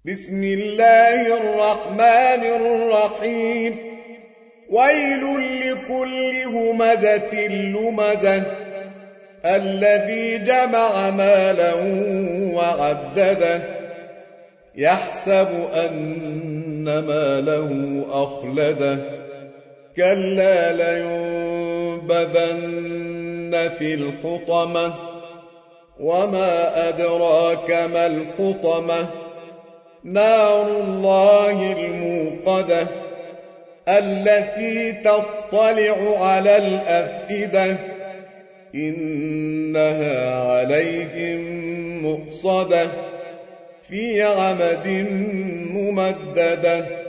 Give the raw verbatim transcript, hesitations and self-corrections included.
بسم الله الرحمن الرحيم ويل لكل همزة لمزة الذي جمع مالا وعدده يحسب أن ماله أخلده كلا لينبذن في الحطمة وما أدراك ما الحطمة نار الله الموقدة التي تطلع على الأفئدة إنها عليهم مؤصدة في عمد ممددة.